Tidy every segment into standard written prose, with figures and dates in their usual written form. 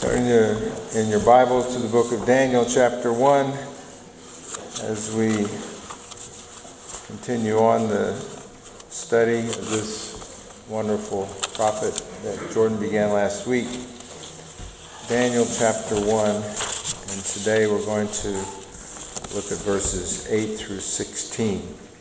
Turn in your Bibles to the book of Daniel, chapter 1, as we continue on the study of this wonderful prophet that Jordan began last week. Daniel, chapter 1, and today we're going to look at verses 8 through 16.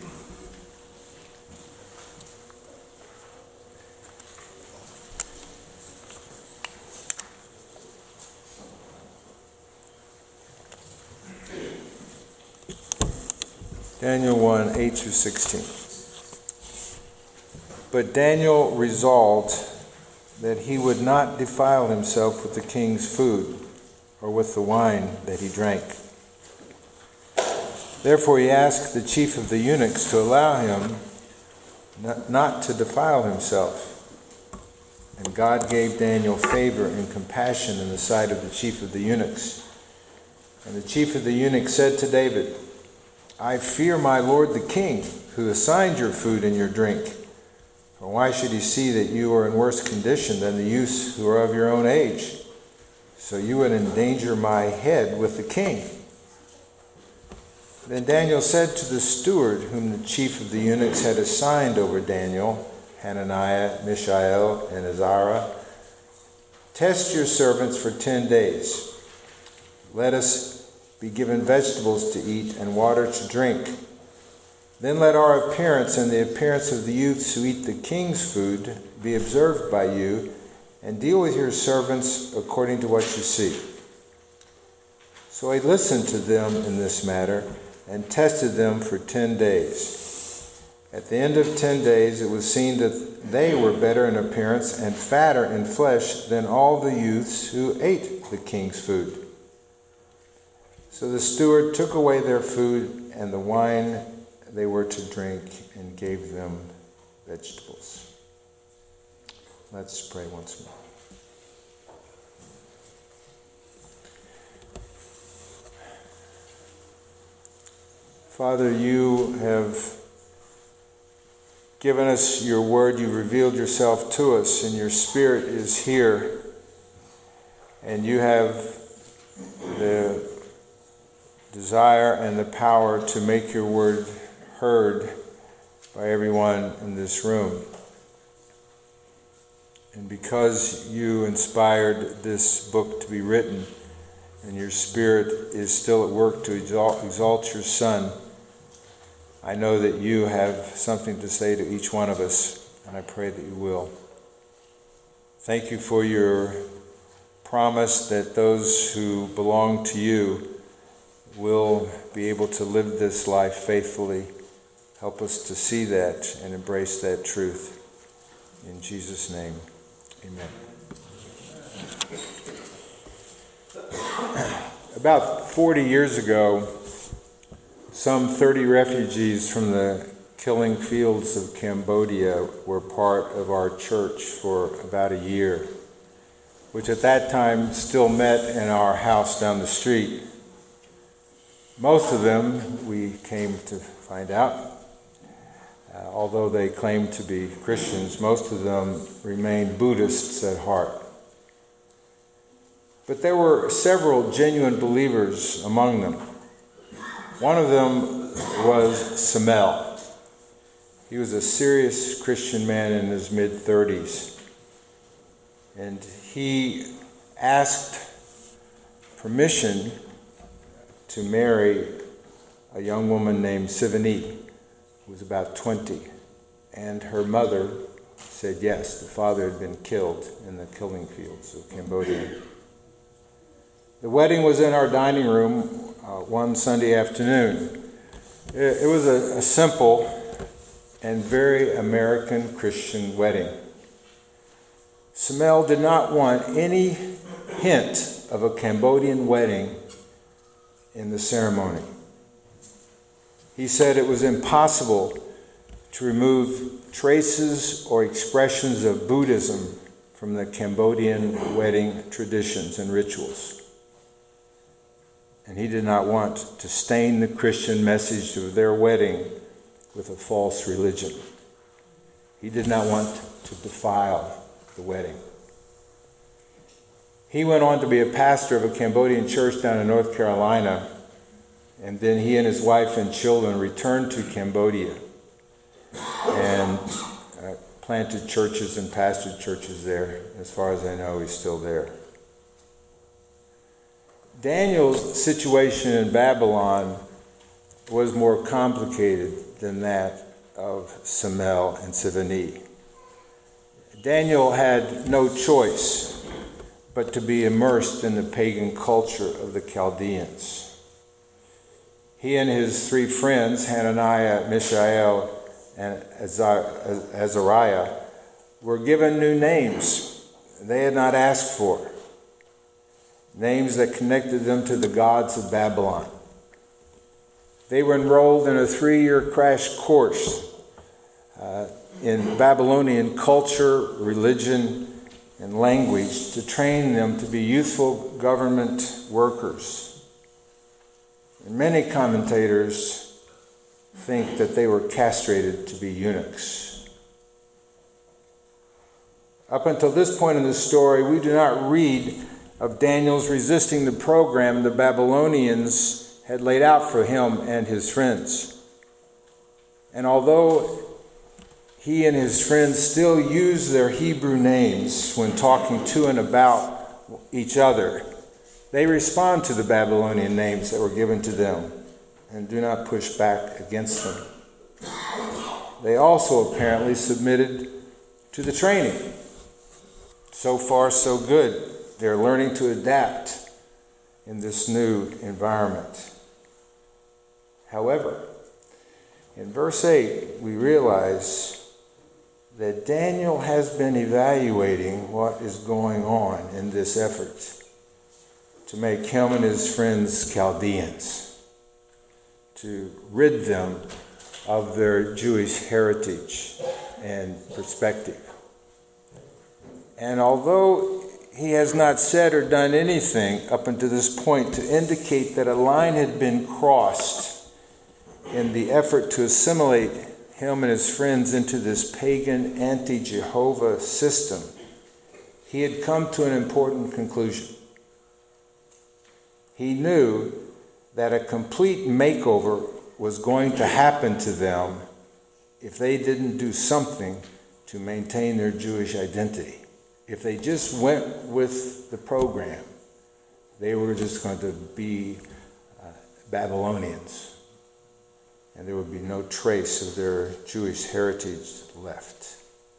Daniel 1, 8 through 16. But Daniel resolved that he would not defile himself with the king's food or with the wine that he drank. Therefore he asked the chief of the eunuchs to allow him not to defile himself. And God gave Daniel favor and compassion in the sight of the chief of the eunuchs. And the chief of the eunuchs said to David, I fear my lord the king, who assigned your food and your drink. For why should he see that you are in worse condition than the youths who are of your own age? So you would endanger my head with the king. Then Daniel said to the steward, whom the chief of the eunuchs had assigned over Daniel, Hananiah, Mishael, and Azariah, test your servants for 10 days. Let us be given vegetables to eat and water to drink. Then let our appearance and the appearance of the youths who eat the king's food be observed by you, and deal with your servants according to what you see. So he listened to them in this matter and tested them for 10 days. At the end of 10 days it was seen that they were better in appearance and fatter in flesh than all the youths who ate the king's food. So the steward took away their food and the wine they were to drink and gave them vegetables. Let's pray once more. Father, you have given us your word. You revealed yourself to us, and your Spirit is here. And you have the desire and the power to make your word heard by everyone in this room. And because you inspired this book to be written, and your Spirit is still at work to exalt your Son, I know that you have something to say to each one of us, and I pray that you will. Thank you for your promise that those who belong to you will be able to live this life faithfully. Help us to see that and embrace that truth. In Jesus' name, amen. About 40 years ago, some 30 refugees from the killing fields of Cambodia were part of our church for about a year, which at that time still met in our house down the street. Most of them, we came to find out, although they claimed to be Christians, most of them remained Buddhists at heart. But there were several genuine believers among them. One of them was Samel. He was a serious Christian man in his mid-30s. And he asked permission to marry a young woman named Sivani, who was about 20. And her mother said yes. The father had been killed in the killing fields of Cambodia. The wedding was in our dining room one Sunday afternoon. It was a simple and very American Christian wedding. Samel did not want any hint of a Cambodian wedding in the ceremony. He said it was impossible to remove traces or expressions of Buddhism from the Cambodian wedding traditions and rituals. And he did not want to stain the Christian message of their wedding with a false religion. He did not want to defile the wedding. He went on to be a pastor of a Cambodian church down in North Carolina, and then he and his wife and children returned to Cambodia and planted churches and pastored churches there. As far as I know, he's still there. Daniel's situation in Babylon was more complicated than that of Semel and Sivani. Daniel had no choice but to be immersed in the pagan culture of the Chaldeans. He and his three friends, Hananiah, Mishael, and Azariah, were given new names they had not asked for, names that connected them to the gods of Babylon. They were enrolled in a 3-year crash course in Babylonian culture, religion, and language to train them to be youthful government workers. And many commentators think that they were castrated to be eunuchs. Up until this point in the story, we do not read of Daniel's resisting the program the Babylonians had laid out for him and his friends. And although he and his friends still use their Hebrew names when talking to and about each other, they respond to the Babylonian names that were given to them and do not push back against them. They also apparently submitted to the training. So far, so good. They're learning to adapt in this new environment. However, in verse 8, we realize that Daniel has been evaluating what is going on in this effort to make him and his friends Chaldeans, to rid them of their Jewish heritage and perspective. And although he has not said or done anything up until this point to indicate that a line had been crossed in the effort to assimilate him and his friends into this pagan anti-Jehovah system, he had come to an important conclusion. He knew that a complete makeover was going to happen to them if they didn't do something to maintain their Jewish identity. If they just went with the program, they were just going to be Babylonians, and there would be no trace of their Jewish heritage left.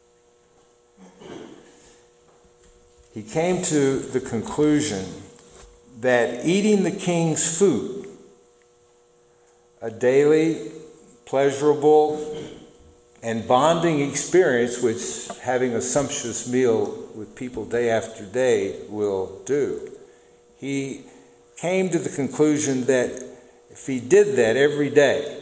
He came to the conclusion that eating the king's food, a daily, pleasurable, and bonding experience, which having a sumptuous meal with people day after day will do, he came to the conclusion that if he did that every day,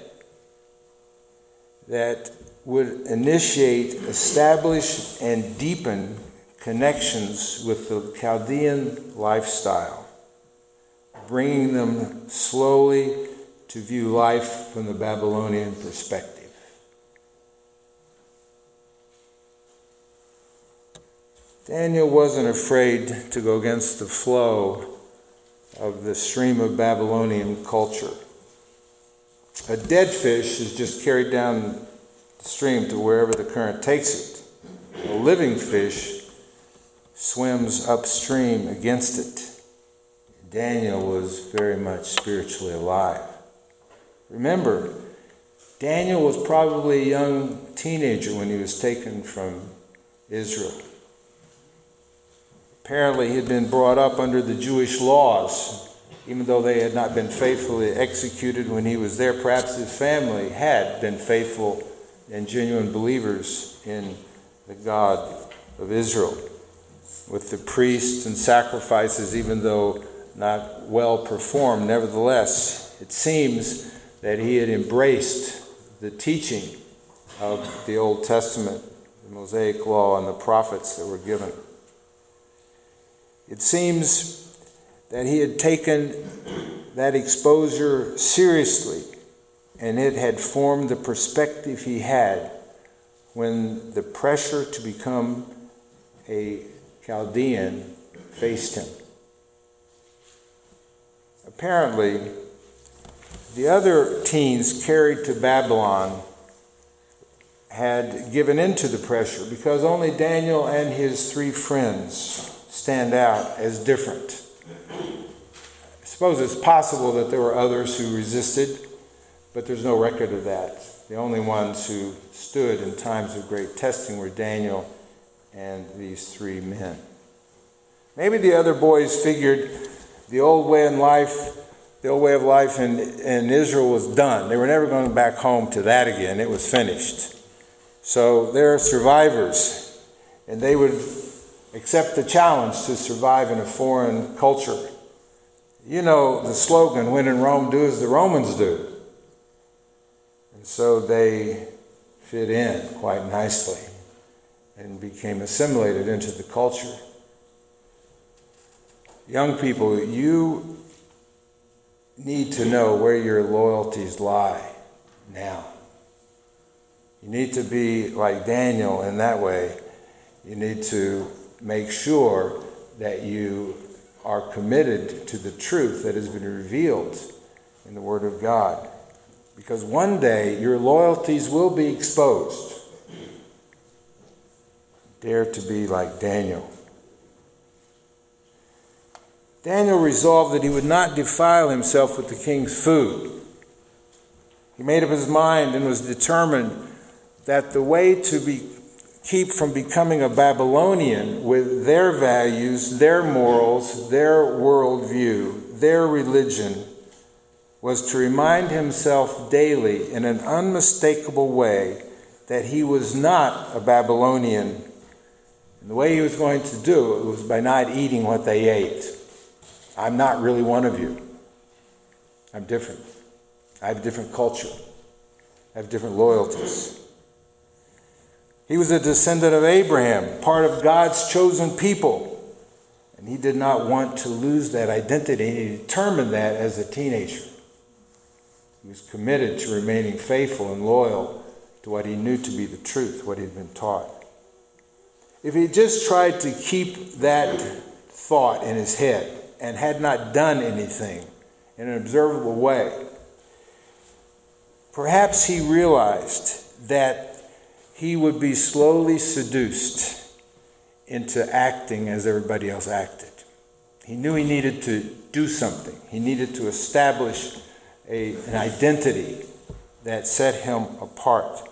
that would initiate, establish, and deepen connections with the Chaldean lifestyle, bringing them slowly to view life from the Babylonian perspective. Daniel wasn't afraid to go against the flow of the stream of Babylonian culture. A dead fish is just carried down the stream to wherever the current takes it. A living fish swims upstream against it. Daniel was very much spiritually alive. Remember, Daniel was probably a young teenager when he was taken from Israel. Apparently, he had been brought up under the Jewish laws, even though they had not been faithfully executed when he was there. Perhaps his family had been faithful and genuine believers in the God of Israel, with the priests and sacrifices, even though not well performed. Nevertheless, it seems that he had embraced the teaching of the Old Testament, the Mosaic Law, and the prophets that were given. It seems that he had taken that exposure seriously, and it had formed the perspective he had when the pressure to become a Chaldean faced him. Apparently, the other teens carried to Babylon had given in to the pressure because only Daniel and his 3 friends stand out as different. I suppose it's possible that there were others who resisted, but there's no record of that. The only ones who stood in times of great testing were Daniel and these 3 men. Maybe the other boys figured the old way of life in Israel was done. They were never going back home to that again. It was finished. So they're survivors, and they would accept the challenge to survive in a foreign culture. You know the slogan, when in Rome, do as the Romans do. And so they fit in quite nicely and became assimilated into the culture. Young people, you need to know where your loyalties lie now. You need to be like Daniel in that way. You need to make sure that you are committed to the truth that has been revealed in the Word of God. Because one day your loyalties will be exposed. Dare to be like Daniel. Daniel resolved that he would not defile himself with the king's food. He made up his mind and was determined that the way to keep from becoming a Babylonian with their values, their morals, their worldview, their religion, was to remind himself daily in an unmistakable way that he was not a Babylonian. And the way he was going to do it was by not eating what they ate. I'm not really one of you. I'm different. I have a different culture. I have different loyalties. He was a descendant of Abraham, part of God's chosen people. And he did not want to lose that identity. He determined that as a teenager. He was committed to remaining faithful and loyal to what he knew to be the truth, what he'd been taught. If he just tried to keep that thought in his head and had not done anything in an observable way, perhaps he realized that he would be slowly seduced into acting as everybody else acted. He knew he needed to do something. He needed to establish an identity that set him apart.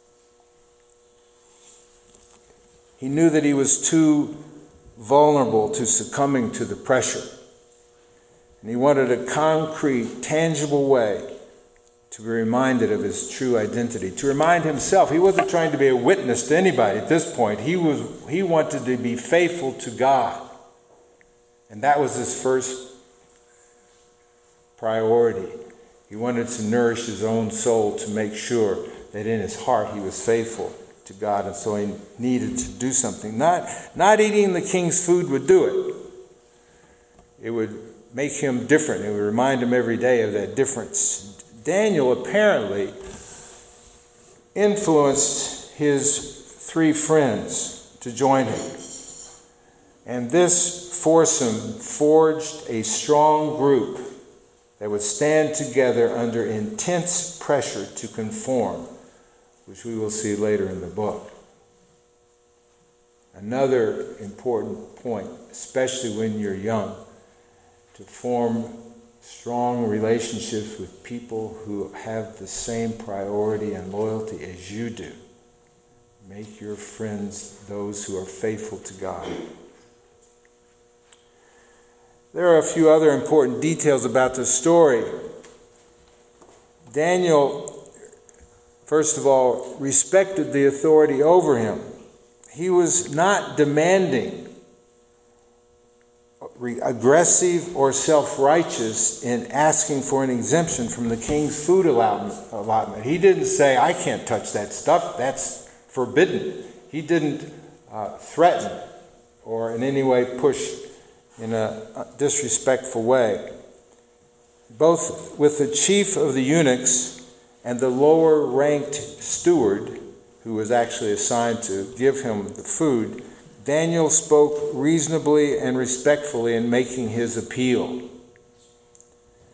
He knew that he was too vulnerable to succumbing to the pressure. And he wanted a concrete, tangible way to be reminded of his true identity, to remind himself. He wasn't trying to be a witness to anybody at this point. He wanted to be faithful to God. And that was his first priority. He wanted to nourish his own soul to make sure that in his heart he was faithful to God, and so he needed to do something. Not eating the king's food would do it. It would make him different. It would remind him every day of that difference. Daniel apparently influenced his 3 friends to join him. And this foursome forged a strong group that would stand together under intense pressure to conform, which we will see later in the book. Another important point, especially when you're young, to form strong relationships with people who have the same priority and loyalty as you do. Make your friends those who are faithful to God. There are a few other important details about this story. Daniel, first of all, respected the authority over him. He was not demanding, aggressive, or self-righteous in asking for an exemption from the king's food allotment. He didn't say, I can't touch that stuff, that's forbidden. He didn't threaten or in any way push in a disrespectful way. Both with the chief of the eunuchs and the lower-ranked steward, who was actually assigned to give him the food, Daniel spoke reasonably and respectfully in making his appeal.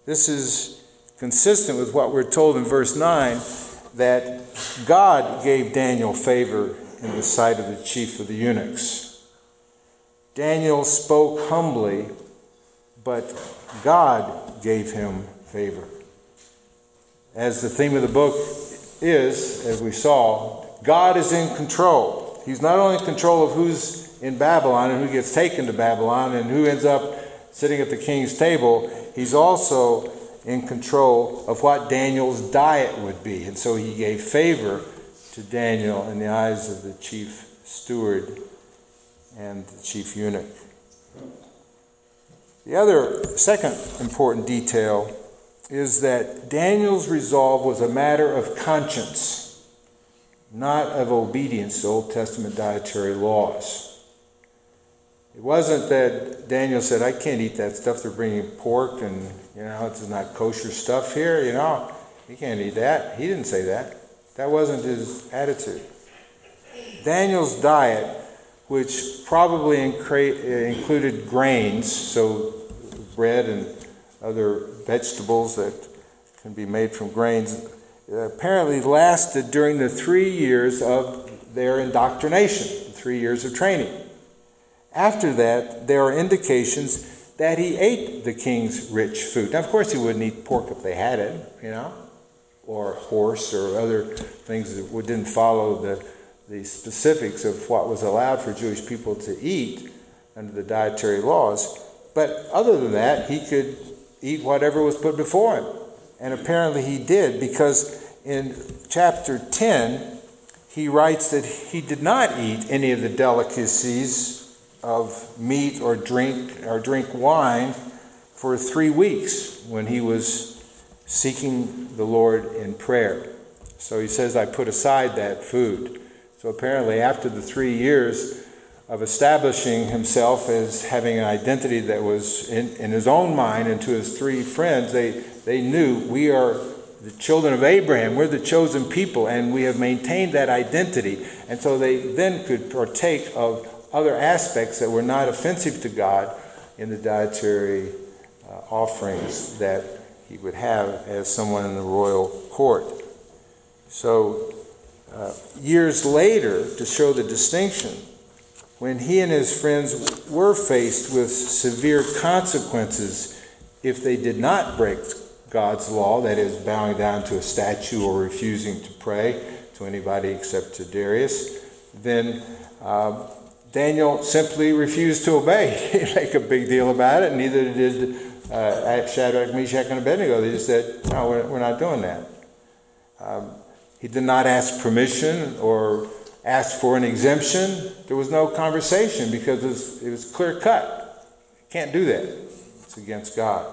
This is consistent with what we're told in verse 9, that God gave Daniel favor in the sight of the chief of the eunuchs. Daniel spoke humbly, but God gave him favor. As the theme of the book is, as we saw, God is in control. He's not only in control of who's in Babylon and who gets taken to Babylon and who ends up sitting at the king's table, he's also in control of what Daniel's diet would be. And so he gave favor to Daniel in the eyes of the chief steward and the chief eunuch. The other second important detail is that Daniel's resolve was a matter of conscience, not of obedience to Old Testament dietary laws. It wasn't that Daniel said, I can't eat that stuff. They're bringing pork and, it's not kosher stuff here, you can't eat that. He didn't say that. That wasn't his attitude. Daniel's diet, which probably included grains, so bread and other vegetables that can be made from grains, apparently lasted during the 3 years of their indoctrination, 3 years of training. After that, there are indications that he ate the king's rich food. Now, of course, he wouldn't eat pork if they had it, or horse or other things that didn't follow the specifics of what was allowed for Jewish people to eat under the dietary laws. But other than that, he could eat whatever was put before him. And apparently he did, because in chapter 10, he writes that he did not eat any of the delicacies of meat or drink wine for 3 weeks when he was seeking the Lord in prayer. So he says, I put aside that food. So apparently after the 3 years of establishing himself as having an identity that was in his own mind and to his 3 friends, they knew we are the children of Abraham, we're the chosen people, and we have maintained that identity. And so they then could partake of other aspects that were not offensive to God in the dietary offerings that he would have as someone in the royal court. So years later, to show the distinction, when he and his friends were faced with severe consequences if they did not break God's law, that is, bowing down to a statue or refusing to pray to anybody except to Darius, then Daniel simply refused to obey. He didn't make a big deal about it, and neither did Shadrach, Meshach, and Abednego. They just said, no, we're not doing that. He did not ask permission or ask for an exemption. There was no conversation because it was clear cut. You can't do that. It's against God.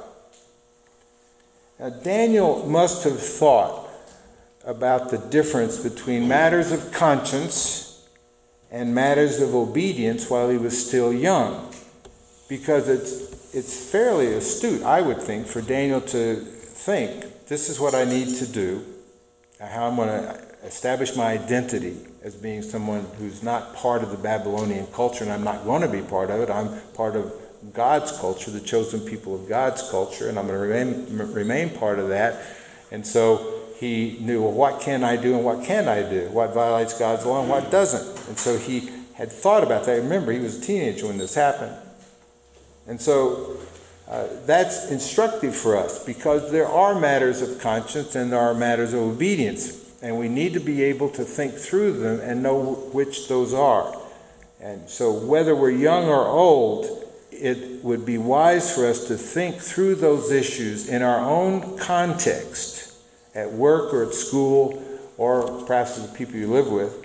Now, Daniel must have thought about the difference between matters of conscience and matters of obedience while he was still young, because it's fairly astute, I would think, for Daniel to think, this is what I need to do, how I'm going to establish my identity as being someone who's not part of the Babylonian culture, and I'm not going to be part of it. I'm part of God's culture, the chosen people of God's culture, and I'm going to remain part of that. And so he knew, well, what can I do and what can't I do? What violates God's law and what doesn't? And so he had thought about that. Remember, he was a teenager when this happened. And so that's instructive for us, because there are matters of conscience and there are matters of obedience. And we need to be able to think through them and know which those are. And so whether we're young or old, it would be wise for us to think through those issues in our own context, at work or at school, or perhaps with the people you live with,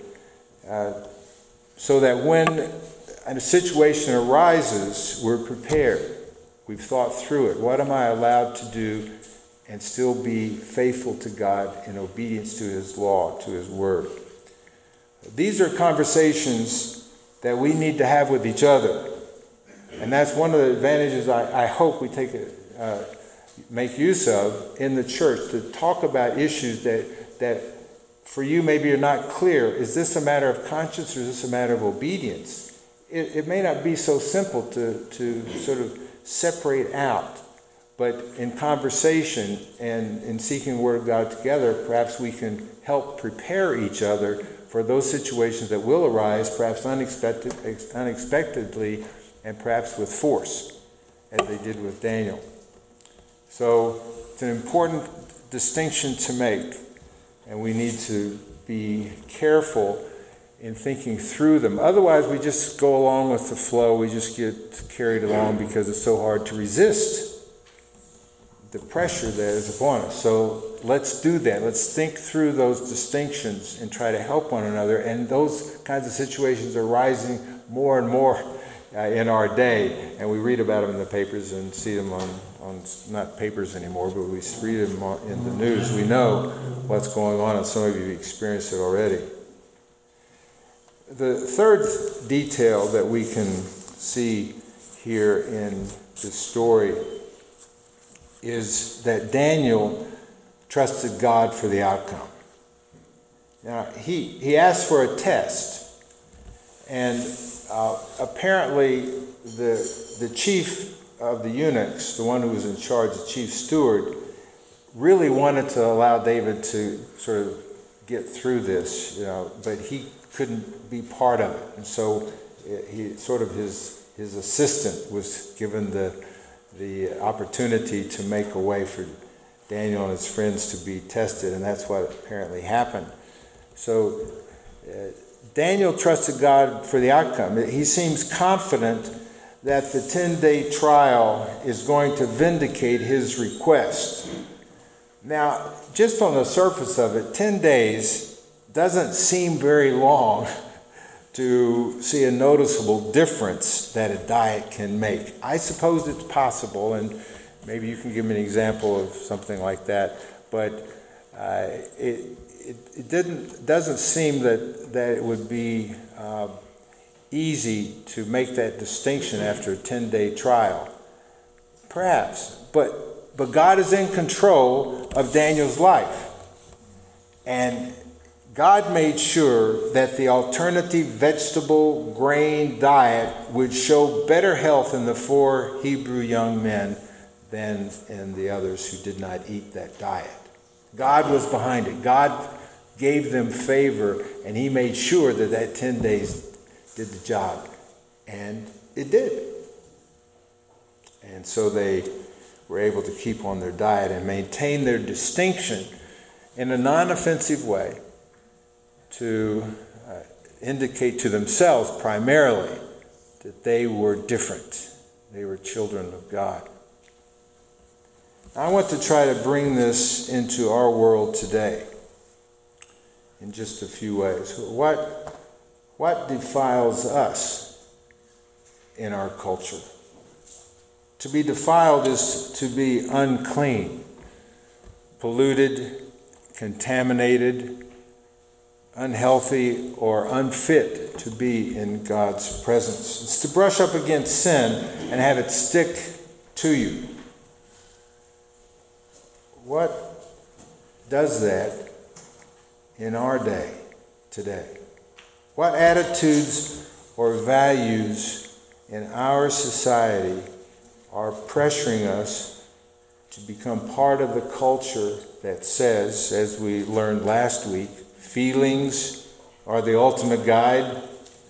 so that when a situation arises, we're prepared. We've thought through it. What am I allowed to do and still be faithful to God in obedience to his law, to his word? These are conversations that we need to have with each other. And that's one of the advantages I hope we make use of in the church, to talk about issues that for you maybe you're not clear. Is this a matter of conscience or is this a matter of obedience? It may not be so simple to sort of separate out, But in conversation and in seeking the Word of God together, perhaps we can help prepare each other for those situations that will arise, perhaps unexpectedly, and perhaps with force, as they did with Daniel. So it's an important distinction to make, and we need to be careful in thinking through them. Otherwise, we just go along with the flow. We just get carried along because it's so hard to resist the pressure that is upon us. So let's do that. Let's think through those distinctions and try to help one another. And those kinds of situations are rising more and more in our day. And we read about them in the papers and see them on not papers anymore, but we read them in the news. We know what's going on, and some of you have experienced it already. The third detail that we can see here in this story is that Daniel trusted God for the outcome. Now, he asked for a test, and apparently the chief of the eunuchs, the one who was in charge, the chief steward, really wanted to allow David to sort of get through this, but he couldn't be part of it. And so his assistant was given the opportunity to make a way for Daniel and his friends to be tested, and that's what apparently happened. So Daniel trusted God for the outcome. He seems confident that the 10-day trial is going to vindicate his request. Now, just on the surface of it, 10 days doesn't seem very long to see a noticeable difference that a diet can make. I suppose it's possible, and maybe you can give me an example of something like that, but it doesn't seem that it would be easy to make that distinction after a 10-day trial. Perhaps, but God is in control of Daniel's life. And God made sure that the alternative vegetable grain diet would show better health in the 4 Hebrew young men than in the others who did not eat that diet. God was behind it. God gave them favor, and he made sure that 10 days did the job. And it did. And so they were able to keep on their diet and maintain their distinction in a non-offensive way to indicate to themselves primarily that they were different. They were children of God. I want to try to bring this into our world today in just a few ways. What defiles us in our culture? To be defiled is to be unclean, polluted, contaminated, unhealthy, or unfit to be in God's presence. It's to brush up against sin and have it stick to you. What does that in our day today? What attitudes or values in our society are pressuring us to become part of the culture that says, as we learned last week, feelings are the ultimate guide?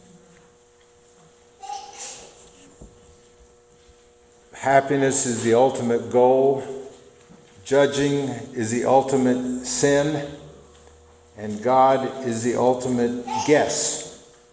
Happiness is the ultimate goal. Judging is the ultimate sin. And God is the ultimate guess.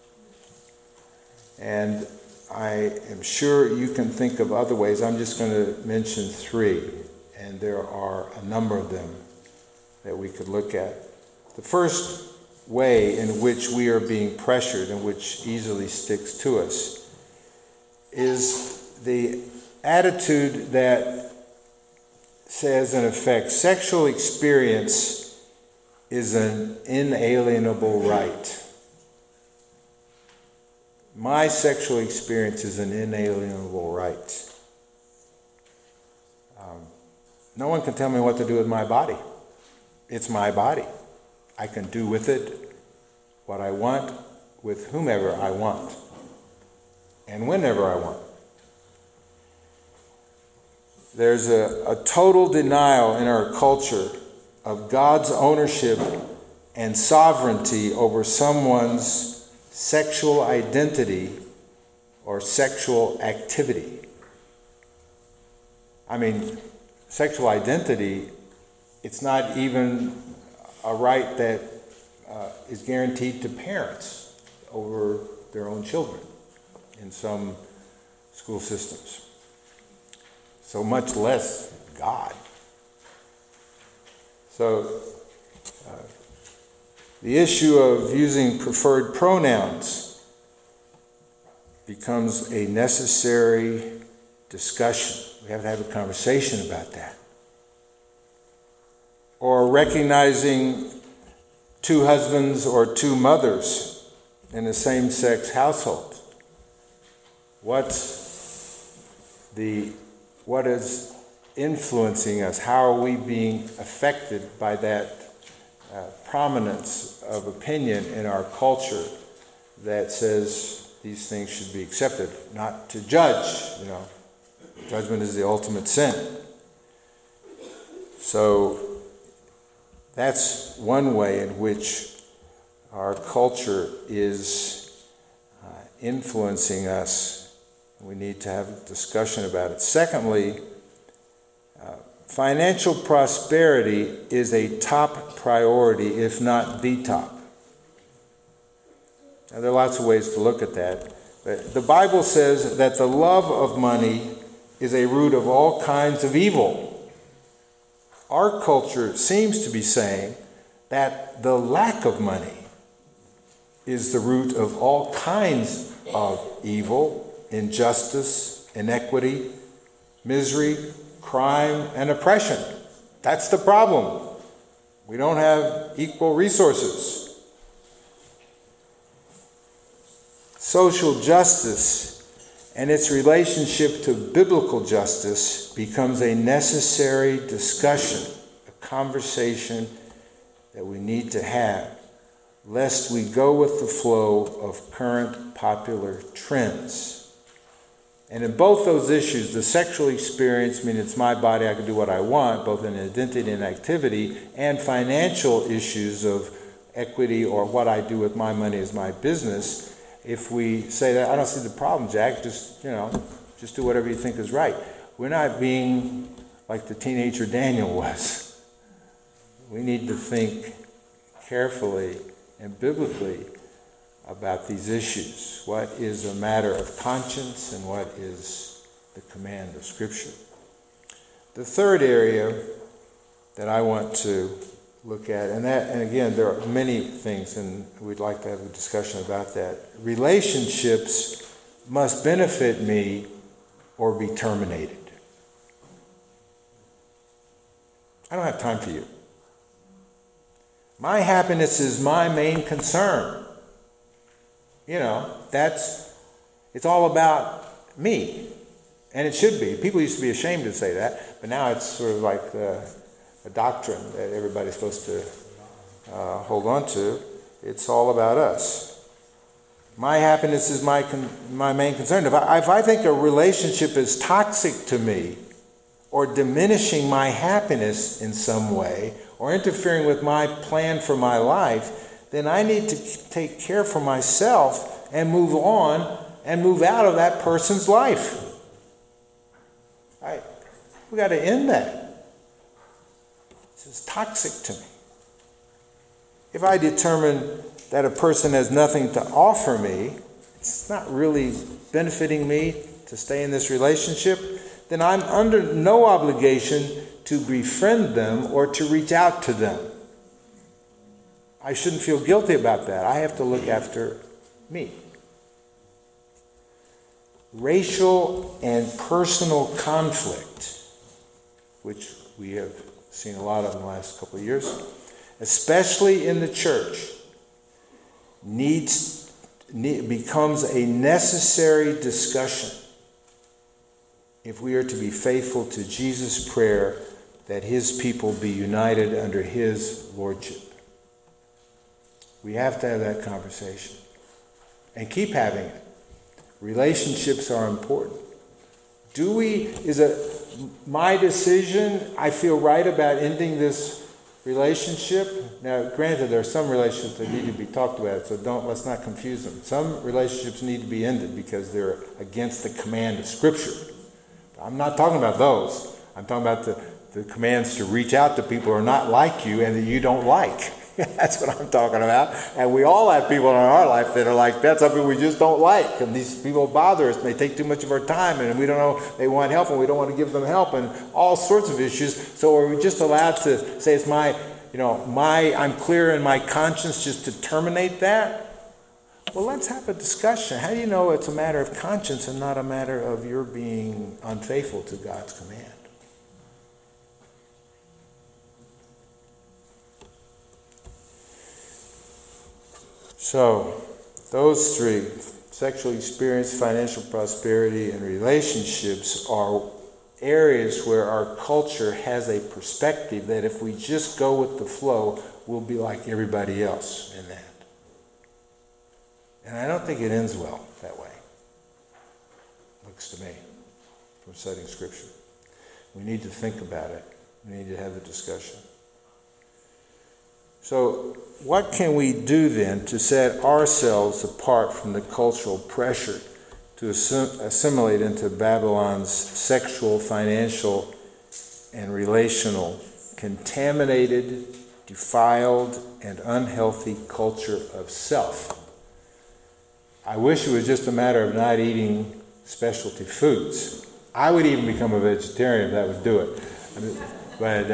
And I am sure you can think of other ways. I'm just going to mention 3, and there are a number of them that we could look at. The first way in which we are being pressured, and which easily sticks to us, is the attitude that says, in effect, sexual experience is an inalienable right. My sexual experience is an inalienable right. No one can tell me what to do with my body. It's my body. I can do with it what I want, with whomever I want, and whenever I want. there's a total denial in our culture of God's ownership and sovereignty over someone's sexual identity or sexual activity. I mean, sexual identity, it's not even a right that is guaranteed to parents over their own children in some school systems. So much less God. So the issue of using preferred pronouns becomes a necessary discussion. We have to have a conversation about that. Or recognizing two husbands or two mothers in a same-sex household. What is influencing us? How are we being affected by that prominence of opinion in our culture that says these things should be accepted? Not to judge, Judgment is the ultimate sin. So that's one way in which our culture is influencing us. We need to have a discussion about it. Secondly, financial prosperity is a top priority, if not the top. Now, there are lots of ways to look at that. But the Bible says that the love of money is a root of all kinds of evil. Our culture seems to be saying that the lack of money is the root of all kinds of evil, injustice, inequity, misery, crime, and oppression. That's the problem. We don't have equal resources. Social justice and its relationship to biblical justice becomes a necessary discussion, a conversation that we need to have, lest we go with the flow of current popular trends. And in both those issues, the sexual experience, meaning it's my body, I can do what I want, both in identity and activity, and financial issues of equity or what I do with my money is my business. If we say that, I don't see the problem, Jack, just do whatever you think is right. We're not being like the teenager Daniel was. We need to think carefully and biblically about these issues. What is a matter of conscience and what is the command of Scripture? The third area that I want to look at, and again, there are many things, and we'd like to have a discussion about that. Relationships must benefit me or be terminated. I don't have time for you. My happiness is my main concern. It's all about me. And it should be. People used to be ashamed to say that, but now it's sort of like a doctrine that everybody's supposed to hold on to. It's all about us. My happiness is my main concern. If I think a relationship is toxic to me or diminishing my happiness in some way or interfering with my plan for my life, then I need to take care for myself and move on and move out of that person's life. We got to end that. It's toxic to me. If I determine that a person has nothing to offer me, it's not really benefiting me to stay in this relationship, then I'm under no obligation to befriend them or to reach out to them. I shouldn't feel guilty about that. I have to look after me. Racial and personal conflict, which we have seen a lot of in the last couple of years, especially in the church, becomes a necessary discussion if we are to be faithful to Jesus' prayer that his people be united under his lordship. We have to have that conversation and keep having it. Relationships are important. my decision, I feel right about ending this relationship. Now, granted, there are some relationships that need to be talked about, so let's not confuse them. Some relationships need to be ended because they're against the command of Scripture. I'm not talking about those. I'm talking about the commands to reach out to people who are not like you and that you don't like. That's what I'm talking about. And we all have people in our life that are like that. Some people we just don't like. And these people bother us and they take too much of our time and we don't know they want help and we don't want to give them help and all sorts of issues. So are we just allowed to say it's I'm clear in my conscience just to terminate that? Well, let's have a discussion. How do you know it's a matter of conscience and not a matter of your being unfaithful to God's command? So, those three, sexual experience, financial prosperity, and relationships, are areas where our culture has a perspective that if we just go with the flow, we'll be like everybody else in that. And I don't think it ends well that way. Looks to me, from studying Scripture. We need to think about it. We need to have the discussion. So, what can we do then to set ourselves apart from the cultural pressure to assimilate into Babylon's sexual, financial, and relational, contaminated, defiled, and unhealthy culture of self? I wish it was just a matter of not eating specialty foods. I would even become a vegetarian if that would do it. But,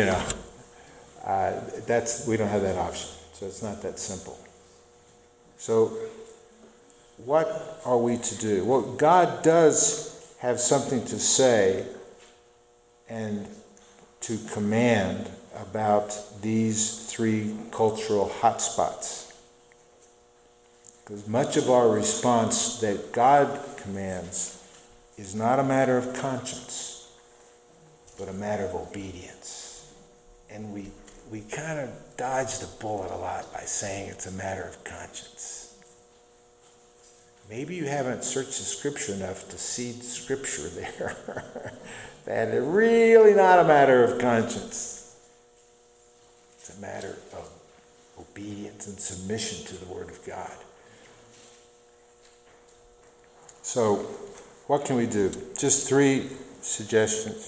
we don't have that option. So it's not that simple. So what are we to do? Well, God does have something to say and to command about these three cultural hotspots. Because much of our response that God commands is not a matter of conscience, but a matter of obedience. And we kind of dodge the bullet a lot by saying it's a matter of conscience. Maybe you haven't searched the Scripture enough to see the Scripture there. That it's really not a matter of conscience. It's a matter of obedience and submission to the Word of God. So, what can we do? Just 3 suggestions.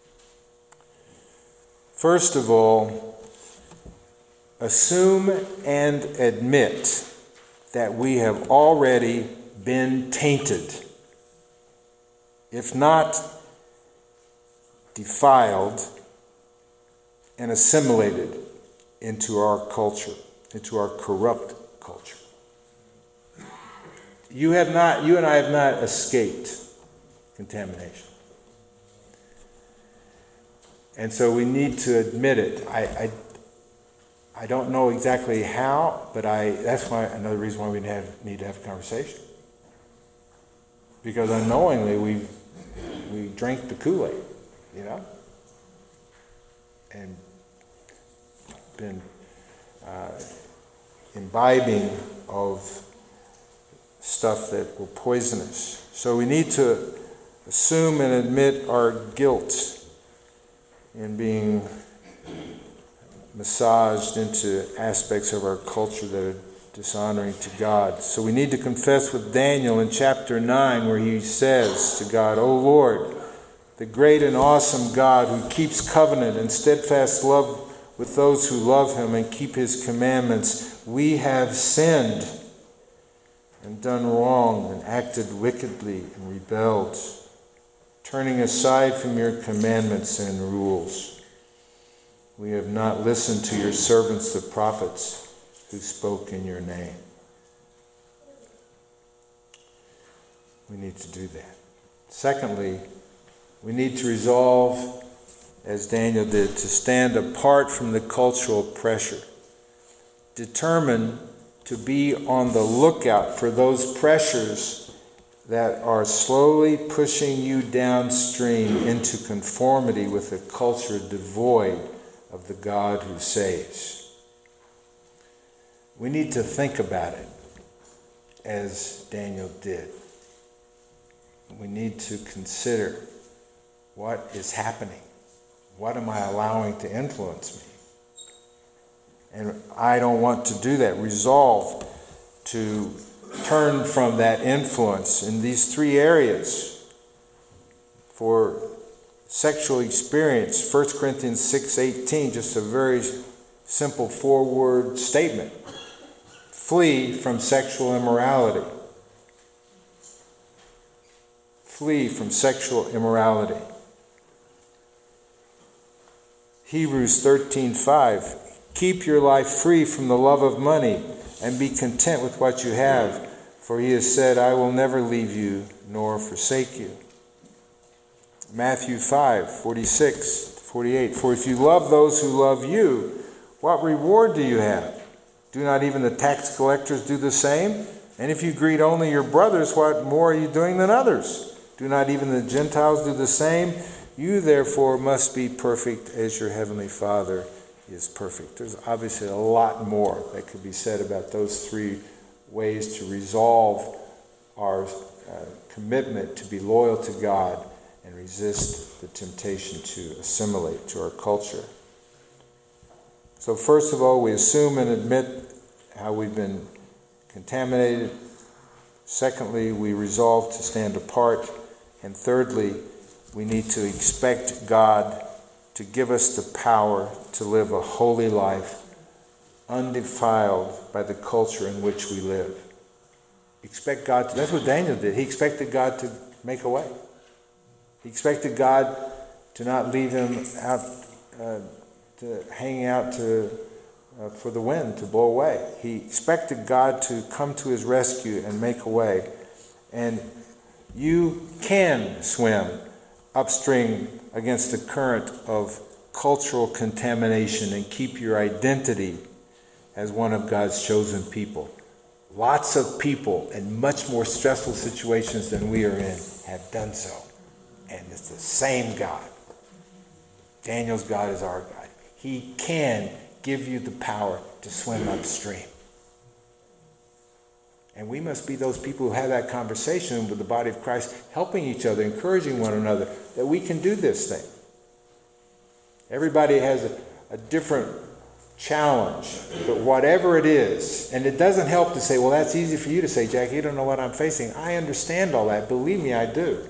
First of all, assume and admit that we have already been tainted, if not defiled and assimilated into our culture, into our corrupt culture. You and I have not escaped contamination. And so we need to admit it. I don't know exactly how, but that's why another reason why we need to have a conversation. Because unknowingly we drank the Kool-Aid, and been imbibing of stuff that will poison us. So we need to assume and admit our guilt in being massaged into aspects of our culture that are dishonoring to God. So we need to confess with Daniel in chapter 9 where he says to God, "O Lord, the great and awesome God who keeps covenant and steadfast love with those who love him and keep his commandments, we have sinned and done wrong and acted wickedly and rebelled, turning aside from your commandments and rules. We have not listened to your servants, the prophets, who spoke in your name." We need to do that. Secondly, we need to resolve, as Daniel did, to stand apart from the cultural pressure. Determine to be on the lookout for those pressures that are slowly pushing you downstream into conformity with a culture devoid of the God who saves. We need to think about it as Daniel did. We need to consider what is happening? What am I allowing to influence me? And I don't want to do that. Resolve to turn from that influence in these three areas. For sexual experience, 1 Corinthians 6:18, just a very simple four-word statement. Flee from sexual immorality. Flee from sexual immorality. Hebrews 13:5, keep your life free from the love of money and be content with what you have, for he has said, I will never leave you nor forsake you. Matthew 5:46-48, for if you love those who love you, what reward do you have? Do not even the tax collectors do the same? And if you greet only your brothers, what more are you doing than others? Do not even the Gentiles do the same? You therefore must be perfect as your heavenly Father is perfect. There's obviously a lot more that could be said about those three ways to resolve our commitment to be loyal to God and resist the temptation to assimilate to our culture. So first of all, we assume and admit how we've been contaminated. Secondly, we resolve to stand apart. And thirdly, we need to expect God to give us the power to live a holy life undefiled by the culture in which we live. Expect God to, that's what Daniel did. He expected God to make a way. He expected God to not leave him out, to hang out for the wind to blow away. He expected God to come to his rescue and make a way. And you can swim upstream against the current of cultural contamination and keep your identity as one of God's chosen people. Lots of people in much more stressful situations than we are in have done so. And it's the same God. Daniel's God is our God. He can give you the power to swim upstream. And we must be those people who have that conversation with the body of Christ, helping each other, encouraging one another, that we can do this thing. Everybody has a different challenge, but whatever it is, and it doesn't help to say, well, that's easy for you to say, Jack, you don't know what I'm facing. I understand all that. Believe me, I do.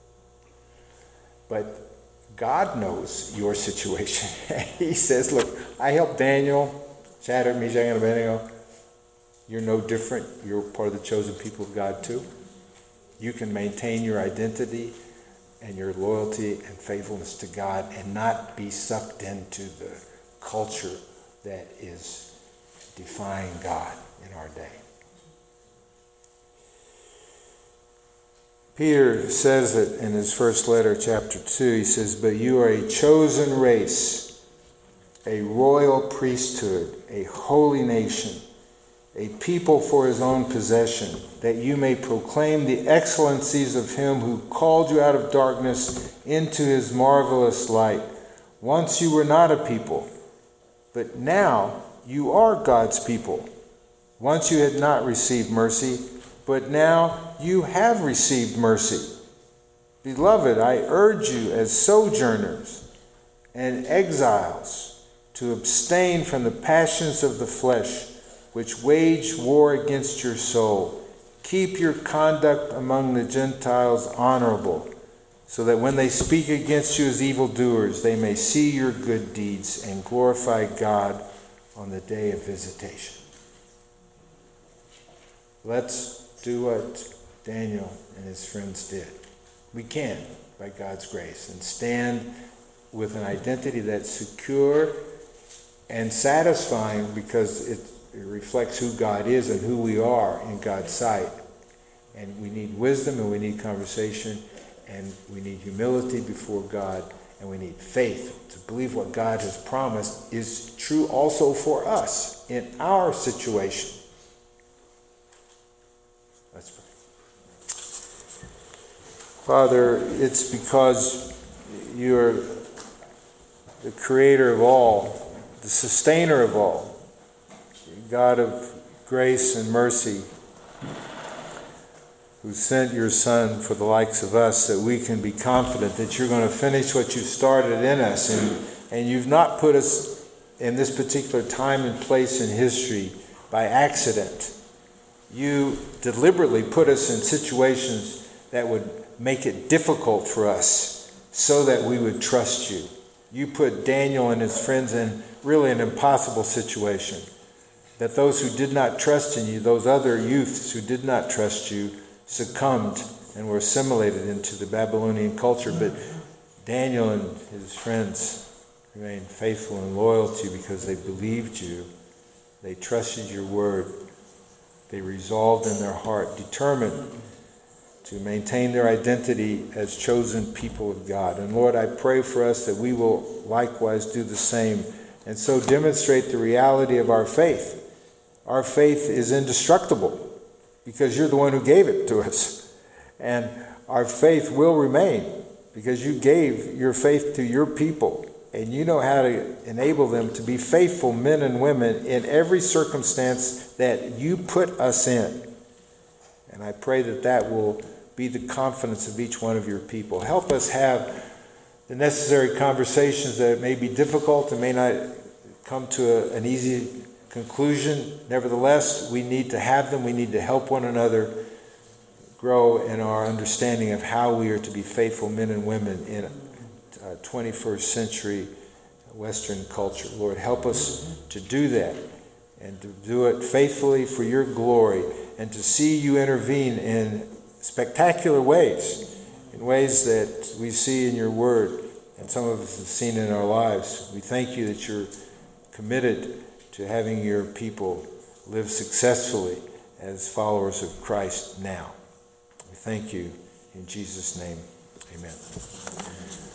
But God knows your situation. He says, look, I helped Daniel, Shadrach, Meshach, and Abednego. You're no different. You're part of the chosen people of God too. You can maintain your identity and your loyalty and faithfulness to God and not be sucked into the culture that is defying God in our day. Peter says it in his first letter, chapter 2. He says, but you are a chosen race, a royal priesthood, a holy nation, a people for his own possession, that you may proclaim the excellencies of him who called you out of darkness into his marvelous light. Once you were not a people, but now you are God's people. Once you had not received mercy, but now you have received mercy. Beloved, I urge you as sojourners and exiles to abstain from the passions of the flesh, which wage war against your soul. Keep your conduct among the Gentiles honorable, so that when they speak against you as evildoers, they may see your good deeds and glorify God on the day of visitation. Let's do what Daniel and his friends did. We can, by God's grace, and stand with an identity that's secure and satisfying because it reflects who God is and who we are in God's sight. And we need wisdom, and we need conversation, and we need humility before God, and we need faith to believe what God has promised is true also for us in our situation. Let's pray. Father, it's because you're the creator of all, the sustainer of all, God of grace and mercy, who sent your Son for the likes of us, that we can be confident that you're going to finish what you started in us. And you've not put us in this particular time and place in history by accident. You deliberately put us in situations that would make it difficult for us so that we would trust you. You put Daniel and his friends in really an impossible situation. That those who did not trust in you, those other youths who did not trust you, succumbed and were assimilated into the Babylonian culture. But Daniel and his friends remained faithful and loyal to you because they believed you. They trusted your word. They resolved in their heart, determined to maintain their identity as chosen people of God. And Lord, I pray for us that we will likewise do the same and so demonstrate the reality of our faith. Our faith is indestructible because you're the one who gave it to us. And our faith will remain because you gave your faith to your people. And you know how to enable them to be faithful men and women in every circumstance that you put us in. And I pray that that will be the confidence of each one of your people. Help us have the necessary conversations that may be difficult and may not come to an easy conclusion. Nevertheless, we need to have them. We need to help one another grow in our understanding of how we are to be faithful men and women in 21st century Western culture. Lord, help us to do that and to do it faithfully for your glory and to see you intervene in spectacular ways, in ways that we see in your word and some of us have seen in our lives. We thank you that you're committed to having your people live successfully as followers of Christ now. We thank you in Jesus' name. Amen.